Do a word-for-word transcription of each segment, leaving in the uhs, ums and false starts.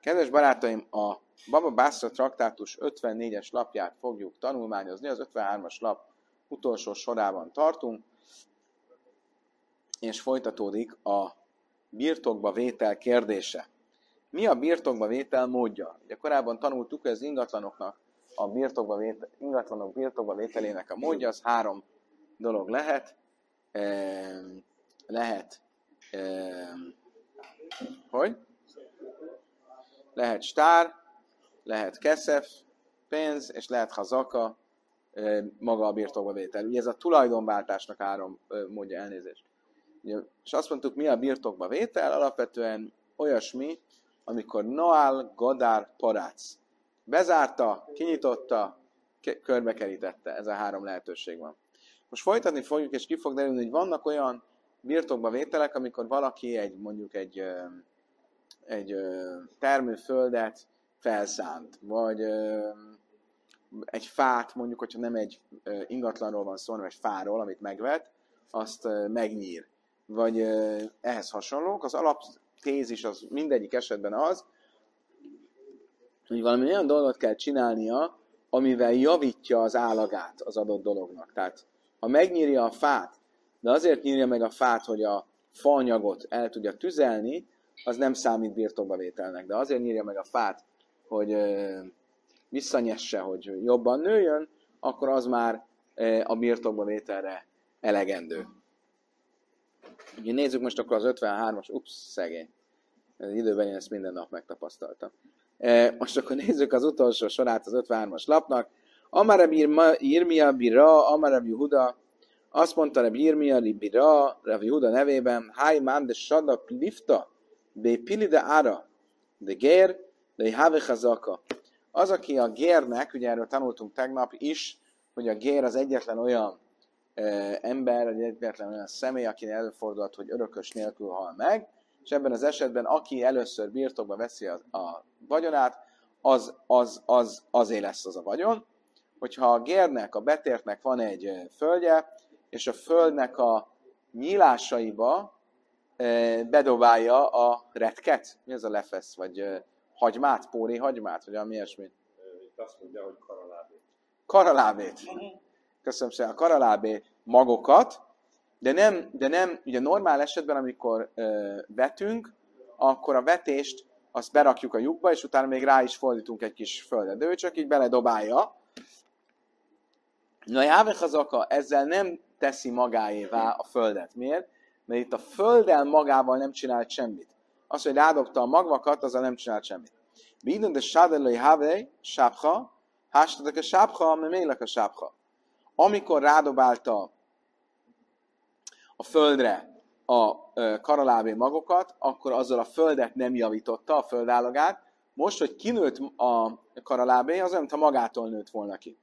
Kedves barátaim, a Baba Basra traktátus ötvennégyes lapját fogjuk tanulmányozni, az ötvenhármas lap utolsó sorában tartunk, és folytatódik a birtokba vétel kérdése. Mi a birtokba vétel módja? Ugye korábban tanultuk, hogy az ingatlanoknak a birtokba vétel, ingatlanok birtokba vételének a módja, az három dolog lehet. Ehm, lehet, ehm, hogy? Lehet stár, lehet keszef, pénz, és lehet hazaka, maga a birtokba vétel. Ugye ez a tulajdonváltásnak három módja, elnézést. Ugye, és azt mondtuk, mi a birtokba vétel? Alapvetően olyasmi, amikor Noál, Gadár, Parác. Bezárta, kinyitotta, körbekerítette. Ez a három lehetőség van. Most folytatni fogjuk, és ki fog derülni, hogy vannak olyan birtokba vételek, amikor valaki egy, mondjuk egy, egy termőföldet felszánt, vagy egy fát, mondjuk, hogyha nem egy ingatlanról van szó, hanem egy fáról, amit megvet, azt megnyír. Vagy ehhez hasonlók. Az alaptézis az mindegyik esetben az, hogy valami olyan dolgot kell csinálnia, amivel javítja az állagát az adott dolognak. Tehát, ha megnyírja a fát, de azért nyírja meg a fát, hogy a faanyagot el tudja tüzelni, az nem számít birtokba vételnek. De azért nyírja meg a fát, hogy visszanyesse, hogy jobban nőjön, akkor az már a birtokba vételre elegendő. Ugye nézzük most akkor az ötvenhármas, ups, szegény. Ez időben én ezt minden nap megtapasztaltam. Most akkor nézzük az utolsó sorát az ötvenhármas lapnak. Amarab Irmia Bira, Amarab Yehuda, azt mondta Reb Irmia Bira, Reb Yehuda nevében, Háj man de sadak lifta, de pilide ára, de gér, de have chazaka. Az, aki a gérnek, ugye erről tanultunk tegnap is, hogy a gér az egyetlen olyan e, ember, vagy egyetlen olyan személy, aki előfordulhat, hogy örökös nélkül hal meg, és ebben az esetben, aki először birtokba veszi a, a vagyonát, az, az, az, azé lesz az a vagyon. Hogyha a gérnek, a betértnek van egy földje, és a földnek a nyílásaiba e, bedobálja a retket, mi ez a lefesz, vagy e, hagymát, póri hagymát, vagy ami ilyesmi. Itt azt mondja, hogy karalábét. Karalábét. Köszönöm szépen. A karalábé magokat, de nem, de nem, ugye normál esetben, amikor ö, vetünk, akkor a vetést azt berakjuk a lyukba, és utána még rá is fordítunk egy kis földet. De ő csak így beledobálja. Na, Jáveh Hazaka ezzel nem teszi magáévá a földet. Miért? Mert itt a földdel magával nem csinált semmit. Az, hogy rádobta a magvakat, azzal nem csinált semmit. Bídon de sádelői havej, sápha, hástadok a sápha, memélek a sápha. Amikor rádobálta a földre a karalábé magokat, akkor azzal a földet nem javította, a földállagát. Most, hogy kinőtt a karalábé, az olyan, mintha magától nőtt volna ki.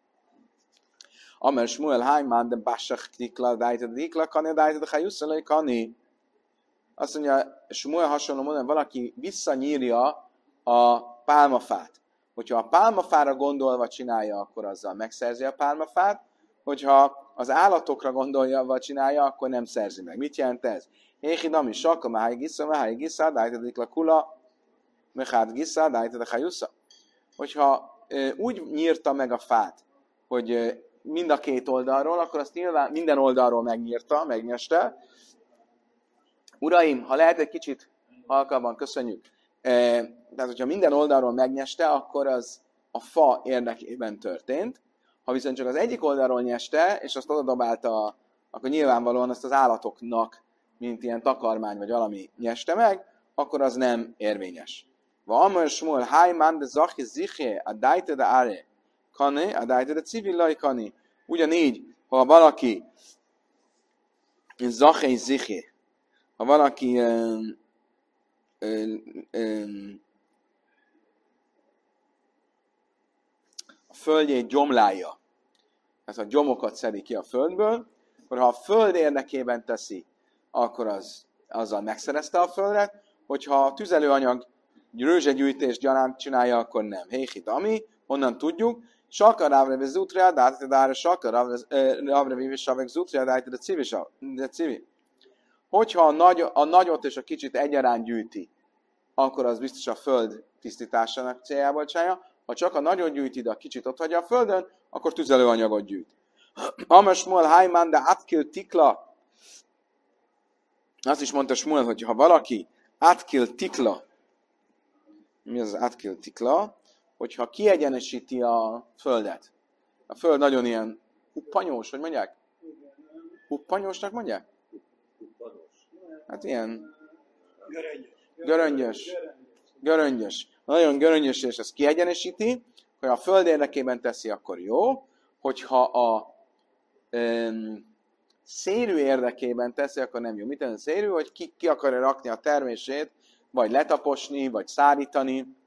Amer Shmuel Haimán, de Básach Dikla, Dájtad Dikla, Kani, Dájtad Hajusszalai, Kani. Azt mondja, Shmuel hasonló módon, valaki visszanyírja a pálmafát. Hogyha a pálmafára gondolva csinálja, akkor azzal megszerzi a pálmafát. Hogyha az állatokra gondolva csinálja, akkor nem szerzi meg. Mit jelent ez? Héhi dami sakka, máj gisza, máj gisza, dájtadik la kula, mechát gisza, dájtadik a jusza. Hogyha e, úgy nyírta meg a fát, hogy e, mind a két oldalról, akkor azt nyilván minden oldalról megnyírta, megnyeste. Uraim, ha lehet egy kicsit halkabban, köszönjük. E, tehát, hogyha minden oldalról megnyeste, akkor az a fa érdekében történt. Ha viszont csak az egyik oldalról nyeste, és azt odadobálta, akkor nyilvánvalóan azt az állatoknak, mint ilyen takarmány vagy valami nyeste meg, akkor az nem érvényes. Va amar Shmuel Haimán de Zachi Ziché a Dájte de Are Kani, a Dájte de Civillai Kani. Ugyanígy, ha valaki Zachi Ziché, ha valaki um, um, um, a földjét gyomlálja, tehát a gyomokat szedi ki a földből, akkor ha a föld érdekében teszi, akkor az, azzal megszerezte a földet, hogyha a tüzelőanyag rőzsegyűjtés gyanánt csinálja, akkor nem. Héhit ami, honnan tudjuk, Sakar Rávrevi Zutria, Dájtede Sakar Rávrevi Savek Zutria, Dájtede Civi. Hogyha a, nagy, a nagyot és a kicsit egyaránt gyűjti, akkor az biztos a föld tisztításának céljából csinálja. Ha csak a nagyon gyűjti, de a kicsit ott hagyja a földön, akkor tüzelőanyagot gyűjt. Amas Shmuel Haiman de Atkil Tikla. Azt is mondta Shmuel, hogy ha valaki Atkil Tikla, mi az Atkil Tikla? Hogyha kiegyenesíti a földet. A föld nagyon ilyen huppanyós, hogy mondják? Huppanyósnak mondják? Hát ilyen göröngyös. Göröngyös. Nagyon göröngyös, és ezt kiegyenesíti, hogy a föld érdekében teszi, akkor jó. Hogyha a um, szérű érdekében teszi, akkor nem jó. Mit jelent szérű? Hogy ki, ki akarja rakni a termését, vagy letaposni, vagy szárítani.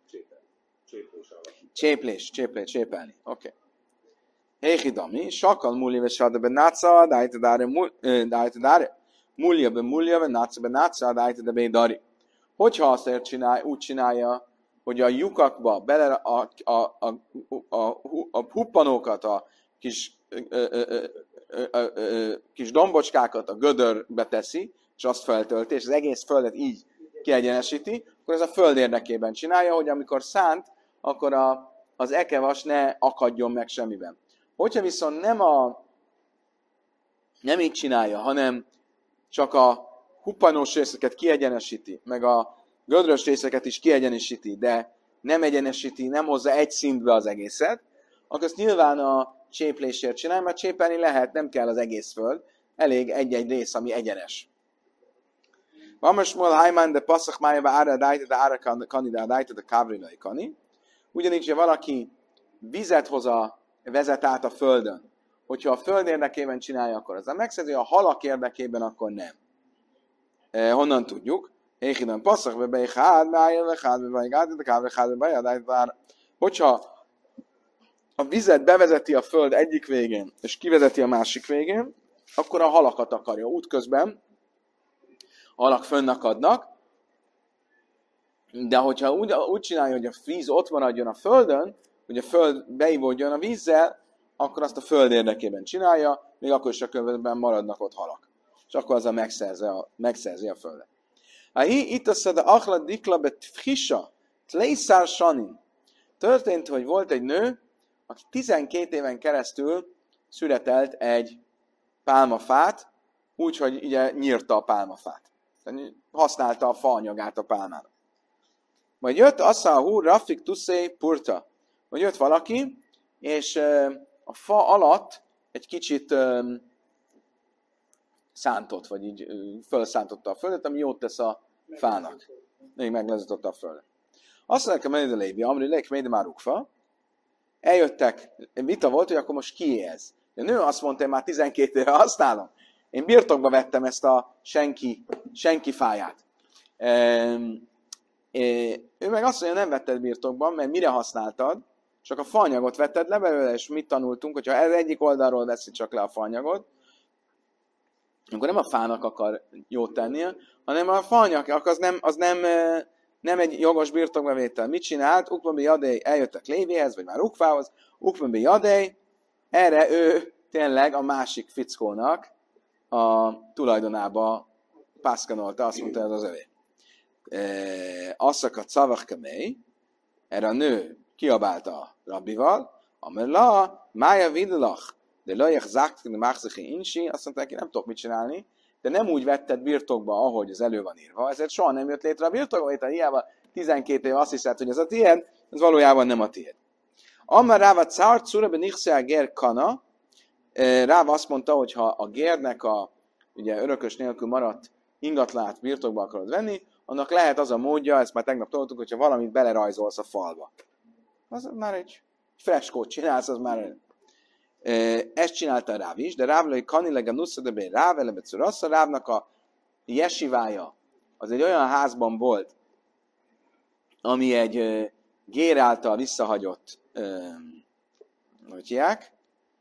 Cséplés, cséplés, csépelni. Oké. Éhidami, sakal múlja ve sada be náca, dájta dáre, múlja be múlja ve náca be náca, dájta de be dari. Hogyha azt csinálja, úgy csinálja, hogy a lyukakba bele a, a, a, a, a, a huppanókat, a kis, ö, ö, ö, ö, ö, ö, kis dombocskákat a gödörbe teszi, és azt feltölti, és az egész földet így kiegyenesíti, akkor ez a föld érdekében csinálja, hogy amikor szánt, akkor a, az ekevas ne akadjon meg semmiben. Hogyha viszont nem, a, nem így csinálja, hanem csak a huppanós részeket kiegyenesíti, meg a gödrös részeket is kiegyenesíti, de nem egyenesíti, nem hozza egy szintbe az egészet, akkor ezt nyilván a cséplésért csinálja, mert csépelni lehet, nem kell az egész föld, elég egy-egy rész, ami egyenes. Vamasmol hajmán de passzak májába ára dájta, de ára kanidá dájta, de kávrilai kani. Ugyanígy, ha valaki vizet hoz a, vezet át a földön, hogyha a föld érdekében csinálja, akkor az a megszerzi, a halak érdekében, akkor nem. E, honnan tudjuk? Éhidem passzak be be hád, májába hád, be be hád, de kávri hád, be be hogyha a vizet bevezeti a föld egyik végén, és kivezeti a másik végén, akkor a halakat akarja. Útközben a halak fönnakadnak, de hogyha úgy, úgy csinálja, hogy a víz ott maradjon a földön, hogy a föld beivódjon a vízzel, akkor azt a föld érdekében csinálja, még akkor is a követben maradnak ott halak. És akkor az a megszerzi a, megszerzi a földet. Itt azt mondja, achla dikla bet frisha, tleiszár sanin. Történt, hogy volt egy nő, aki tizenkét éven keresztül születelt egy pálmafát, úgyhogy ugye nyírta a pálmafát. Használta a faanyagát a pálmának. Majd jött assza a hú, rafik tuszé purta. Majd jött valaki, és a fa alatt egy kicsit szántott, vagy így felszántotta a földet, ami jót tesz a fának. Még meglezította a földet. Azt mondják, hogy mennyire lébi, amri lék, mennyire már rúgfa. Eljöttek, vita volt, hogy akkor most kié ez. A nő azt mondta, hogy már tizenkét éve használom. Én birtokba vettem ezt a senki, senki fáját. E, e, ő meg azt mondja, nem vetted birtokban, mert mire használtad? Csak a faanyagot vetted le belőle, és mit tanultunk, hogyha ez egyik oldalról veszi csak le a faanyagot, akkor nem a fának akar jót tennie, hanem a faanyag, az nem, az nem, nem egy jogos birtokbevétel. Mit csinált? Ukvambi Jadej eljöttek Lévihez, vagy már Ukvához. Ukvambi Jadej, erre ő tényleg a másik fickónak a tulajdonába pászkanolta, azt mondta, ez az övé. E, Asszakat szavak kemély, erre a nő kiabálta a rabbival, amerla, mája vidlach, de lajach záktani máxiki insi, azt mondta neki, nem tudok mit csinálni, de nem úgy vetted birtokba, ahogy az elő van írva, ezért soha nem jött létre a birtokba, itt hiába tizenkét éve azt hiszed, hogy ez a tiéd, ez valójában nem a tiéd. Amar ráva cárt szura benichse a gér kana, Ráva azt mondta, hogy ha a gérnek a ugye, örökös nélkül maradt ingatlát birtokba akarod venni, annak lehet az a módja, ezt már tegnap toltuk, hogyha valamit belerajzolsz a falba. Az már egy freskót csinálsz, az már... Ezt csinálta Ráv is, de Rávlai kanileg a nussza de be Ráv, elebetször azt a Rávnak a jesivája, az egy olyan házban volt, ami egy gér által visszahagyott, hogy hívják,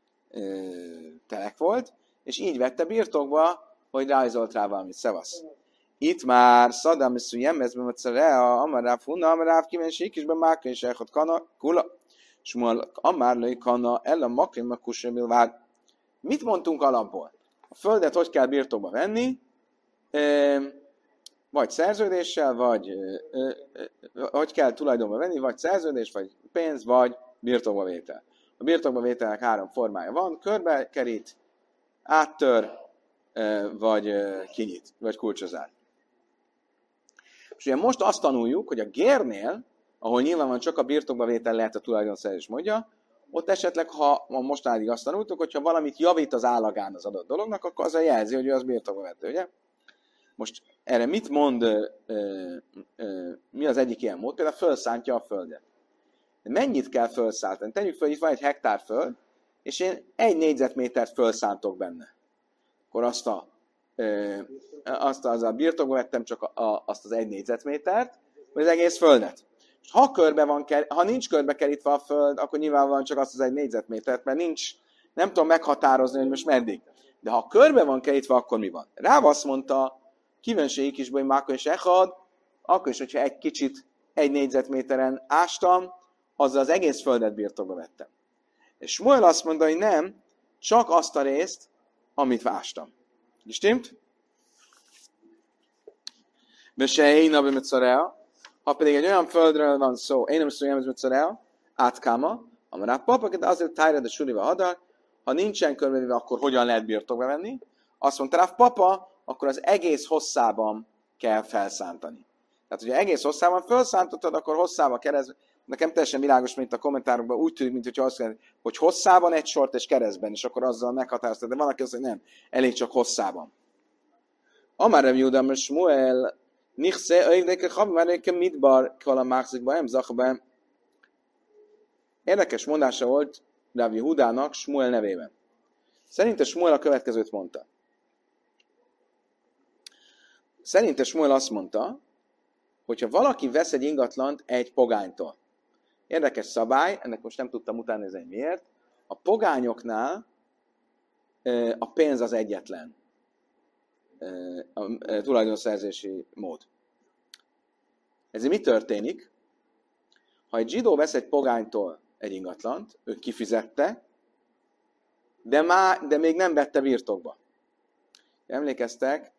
telek volt, és így vette birtokba, hogy rajzolt rá valamit. Szevasz. Itt már Szadám és Szujemezben, vagy Szarea, Amaráv Hunna, Amaráv Kimensik, és bemáka és elhott kana, kula. És mondja, Amárlai kana, ellen makrim, makusra, vár. Mit mondtunk alapból? A földet hogy kell birtokba venni? vagy szerződéssel, vagy ö, ö, ö, hogy kell tulajdonba venni, vagy szerződés, vagy pénz, vagy birtokba vétel. A birtokba vételnek három formája van, körbe kerít, áttör, ö, vagy ö, kinyit, vagy kulcsozár. És ugye most azt tanuljuk, hogy a gérnél, ahol nyilvánvalóan csak a birtokba vétel lehet a tulajdonszerzés módja, ott esetleg, ha mostanáig azt tanultuk, hogyha valamit javít az állagán az adott dolognak, akkor az a jelzi, hogy ő az birtokba vette, ugye? Most erre mit mond, ö, ö, ö, mi az egyik ilyen mód? Például felszántja a földet. De mennyit kell felszállítani? Tegyük föl, itt van egy hektár föld, és én egy négyzetmétert felszántok benne. Akkor azt a, ö, azt az a birtokba vettem csak a, a, azt az egy négyzetmétert, vagy az egész földet. És ha, körbe van, ha nincs körbe kerítve a föld, akkor nyilvánvalóan csak azt az egy négyzetmétert, mert nincs, nem tudom meghatározni, hogy most meddig. De ha körbe van kerítve, akkor mi van? Rá azt mondta, kívánségi is, hogy mákon és echad, akkor is, hogyha egy kicsit egy négyzetméteren ástam, azzal az egész földet birtokba vettem. És Smuel azt mondta, hogy nem, csak azt a részt, amit ástam. Stimmt? Vese én a bimetsarea, ha pedig egy olyan földről van szó, én nem szó, bimetsarea, átkáma, amarát papaket azért tájra de suliva hadar, ha nincsen körbevéve, akkor hogyan lehet birtokba venni? Azt mondta, Ráv papa, akkor az egész hosszában kell felszántani. Tehát, hogyha egész hosszában felszántottad, akkor hosszában keresztben, nekem teljesen világos, mint a kommentárokban úgy tűnik, mint hogyha azt mondja, hogy hosszában egy sort és keresztben, és akkor azzal meghatároztad. De van, aki azt mondja, hogy nem, elég csak hosszában. Amár Rav Yehuda amar Shmuel, nichse öjvdeke chavmareke midbar kala máxikba, em zachba. Érdekes mondása volt Rav Yehudának Shmuel nevében. Szerinte Shmuel a következőt mondta. Szerinte Shmuel azt mondta, hogyha valaki vesz egy ingatlant egy pogánytól. Érdekes szabály, ennek most nem tudtam utána nézni, miért. A pogányoknál a pénz az egyetlen a tulajdonszerzési mód. Ezért mi történik? Ha egy zsidó vesz egy pogánytól egy ingatlant, ő kifizette, de, má, de még nem vette birtokba. Emlékeztek,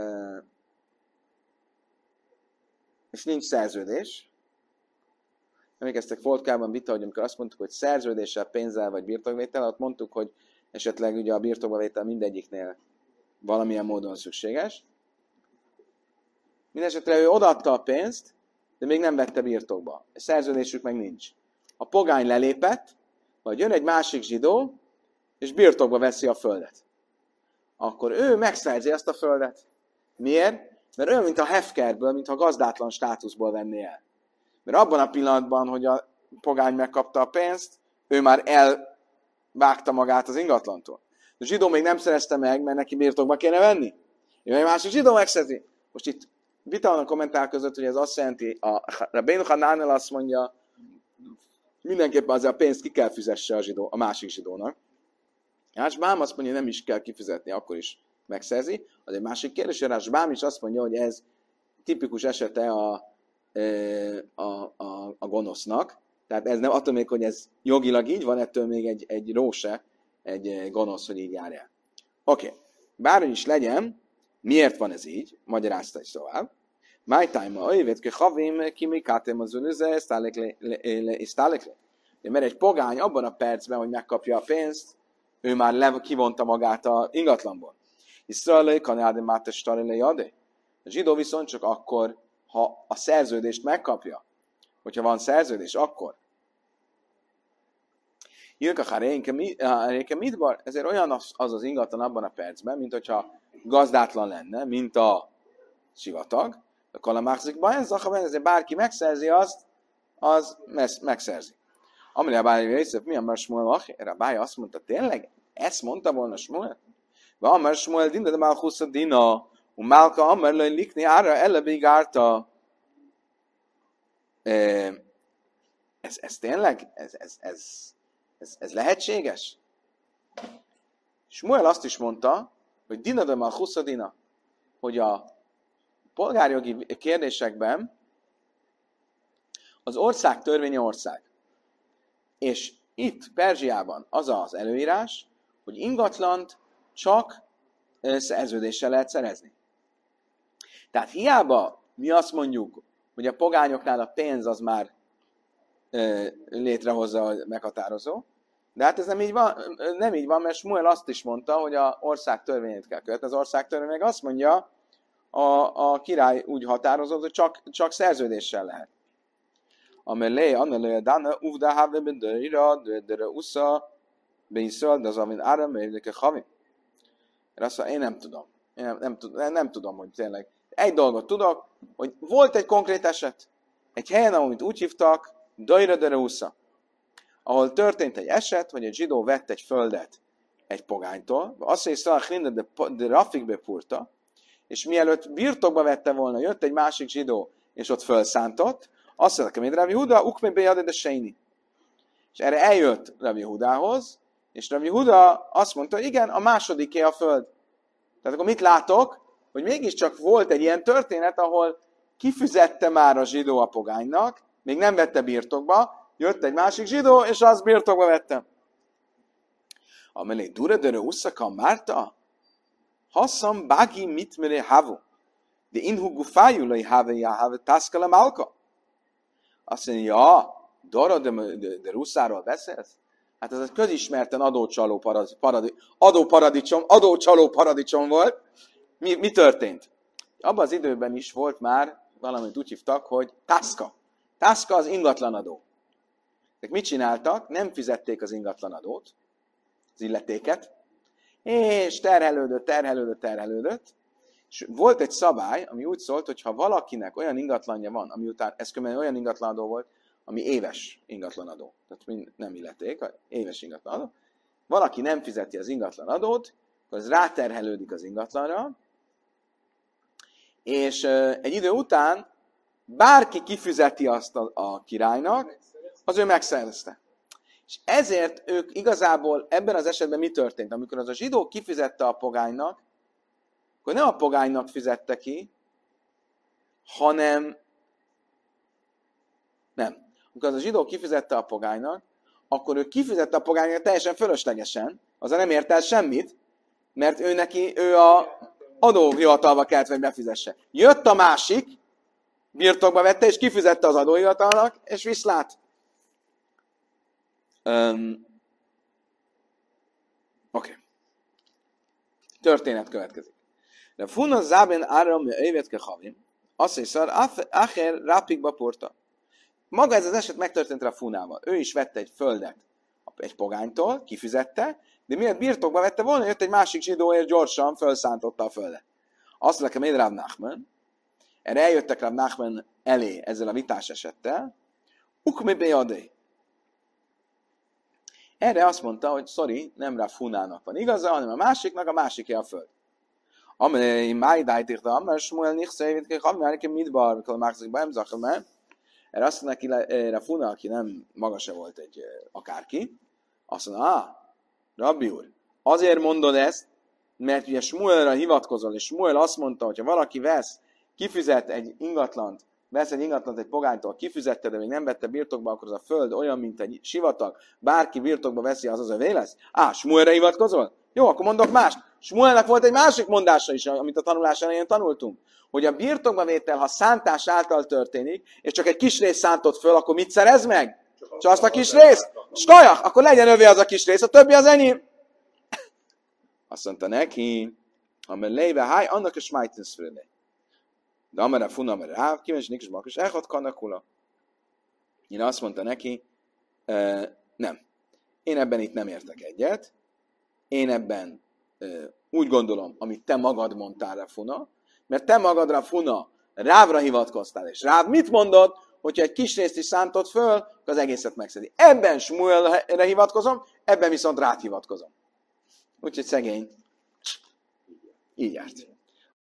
és nincs szerződés. Emlékeztek, Foltkában vita, hogy amikor azt mondtuk, hogy szerződéssel, pénzzel vagy birtokvétel, ott mondtuk, hogy esetleg ugye a birtokbavétel mindegyiknél valamilyen módon szükséges. Mindenesetre ő odaadta a pénzt, de még nem vette birtokba. A szerződésük meg nincs. A pogány lelépett, vagy jön egy másik zsidó, és birtokba veszi a földet. Akkor ő megszerzi azt a földet. Miért? Mert olyan, mint a hefkerből, mintha gazdátlan státuszból venné el. Mert abban a pillanatban, hogy a pogány megkapta a pénzt, ő már elvágta magát az ingatlantól. A zsidó még nem szerezte meg, mert neki birtokba kéne venni. Ő egy másik zsidó megszerzi. Most itt vita van a kommentár között, hogy ez azt jelenti, a Rabbeinu Hanánel azt mondja, mindenképpen azért a pénzt ki kell fizesse a, zsidó, a másik zsidónak. Rásbám azt mondja, nem is kell kifizetni, akkor is megszerzi. Az egy másik kérdés, hogy Rásbám is azt mondja, hogy ez tipikus esete a, a, a, a gonosznak. Tehát ez nem attól még, hogy ez jogilag így van, ettől még egy, egy róse, egy gonosz, hogy így jár el. Oké. Okay. Bárhogy is legyen, miért van ez így? Magyarázta is tovább. My time a évet ke havim kimi kátem az önöze, ezt állek le. Mert egy pogány abban a percben, hogy megkapja a pénzt, ő már le, kivonta magát a ingatlanból. Iszraelai kanáde máte starelei adé. A zsidó viszont csak akkor, ha a szerződést megkapja. Hogyha van szerződés, akkor. Jilka haréke midbar, ezért olyan az, az az ingatlan abban a percben, mint hogyha gazdátlan lenne, mint a sivatag. A kalamáxikban, ezért bárki megszerzi azt, az megszerzi. Amire a bája részét, mi a már Smuel? Erre a bája azt mondta, tényleg? Ezt mondta volna Smuel? Va amar Smuel dinda de Malchusza dina, u Málka amar lőn likni ára elevig árta. Ez, ez tényleg? Ez, ez, ez, ez, ez lehetséges? Smuel azt is mondta, hogy dina de Malchusza dina, hogy a polgárjogi kérdésekben az ország törvénye ország. És itt, Perzsiában az az előírás, hogy ingatlant csak szerződéssel lehet szerezni. Tehát hiába mi azt mondjuk, hogy a pogányoknál a pénz az már ö, létrehozza a meghatározó, de hát ez nem így van, nem így van, mert Smuel azt is mondta, hogy az ország törvényét kell követni. Az ország törvény meg azt mondja, a, a király úgy határozott, hogy csak, csak szerződéssel lehet. Amelé, annelé, dana, uvda, have, bedőira, dőre, usza, beiszöld, az, amin áram, érdeke, havin. Azt mondja, én nem tudom. Én nem, nem, tudom, nem tudom, hogy tényleg. Egy dolgot tudok, hogy volt egy konkrét eset. Egy helyen, amit úgy hívtak, dőre, dőre, usza. Ahol történt egy eset, hogy egy zsidó vett egy földet egy pogánytól, azt mondja, de rafikbe purta, és mielőtt birtokba vette volna, jött egy másik zsidó, és ott fölszántott, azt mondta, hogy Rabbi Huda, ukme bejade de seini. És erre eljött Rabbi Hudához, és Rabbi Huda azt mondta, hogy igen, a másodiké a föld. Tehát akkor mit látok? Hogy mégiscsak volt egy ilyen történet, ahol kifizette már a zsidó a pogánynak, még nem vette birtokba, jött egy másik zsidó, és az birtokba vette. Amelé duredere usszaka márta, hasszam bági mit mere havu, de inhu gufájulai have ja have taszkala malka. Azt mondja, ja, Dora de, de, de Russzáról beszélsz? Hát ez egy közismerten adócsaló paradi, paradi, adóparadicsom, adócsaló paradicsom volt. Mi, mi történt? Abban az időben is volt már, valamit úgy hívtak, hogy tászka. Tászka az ingatlanadó. Tehát mit csináltak? Nem fizették az ingatlanadót, az illetéket, és terhelődött, terhelődött, terhelődött, és volt egy szabály, ami úgy szólt, hogy ha valakinek olyan ingatlanja van, ami után, ez kömmel olyan ingatlanadó volt, ami éves ingatlanadó, tehát nem illeték, éves ingatlanadó, valaki nem fizeti az ingatlanadót, akkor az ráterhelődik az ingatlanra, és egy idő után bárki kifizeti azt a, a királynak, az ő megszerezte. És ezért ők igazából ebben az esetben mi történt? Amikor az a zsidó kifizette a pogánynak, akkor nem a pogánynak fizette ki, hanem nem. Amikor az a zsidó kifizette a pogánynak, akkor ő kifizette a pogánynak teljesen fölöslegesen, azzal nem ért el semmit, mert ő neki, ő a adóhivatalba kellett, hogy befizesse. Jött a másik, birtokba vette, és kifizette az adóhivatalnak, és viszlát. Um, Oké. Okay. Történet következik. De funa záben áram évetke havim, azt hiszem, acher rápikba porta. Maga ez az eset megtörtént a funával. Ő is vette egy földet egy pogánytól, kifizette, de miért birtokba vette volna, jött egy másik zsidó, és gyorsan felszántotta a földet. Azt nekem én Rav Nachman, erre eljöttek Rav Nachman elé ezzel a vitás esettel, ukmi bejadé. Erre azt mondta, hogy sorry, nem Rav Hunának van igaza, hanem a másiknak, a másiké a föld. Amely májdájtírta, amely Smuel nichszévét, amely midbar, amikor márzik be, nem zakol, mert erre azt mondta neki, Rav Huna, aki nem maga se volt egy akárki, azt mondta, ah, Rabbi úr, azért mondod ezt, mert ugye Smuelre hivatkozol, és Smuel azt mondta, hogy ha valaki vesz, kifizet egy ingatlant, vesz egy ingatlant egy pogánytól, kifizette, de még nem vette birtokba, akkor az a föld olyan, mint egy sivatag, bárki birtokba veszi, az az övé lesz. Á, Smuelre hivatkozol? Jó, akkor mondok mást. Smuelnek volt egy másik mondása is, amit a tanulás elején tanultunk, hogy a birtokba vétel, ha szántás által történik, és csak egy kis rész szántott föl, akkor mit szerez meg? Csak azt a kis részt? Skajak, akkor legyen övé az a kis rész, a többi az enyém. Azt mondta neki, amely léve háj, annak a smájtens fröde. De amire a funa, amire ráv, kíváncsi nikis bakus, elhat kannakula. Én azt mondta neki, uh, nem, én ebben itt nem értek egyet, én ebben uh, úgy gondolom, amit te magad mondtál rá funa, mert te magadra funa Rávra hivatkoztál, és Ráv mit mondott, hogyha egy kis részt is szántott föl, akkor az egészet megszedi. Ebben Smuelre hivatkozom, ebben viszont rád hivatkozom. Úgyhogy szegény így járt.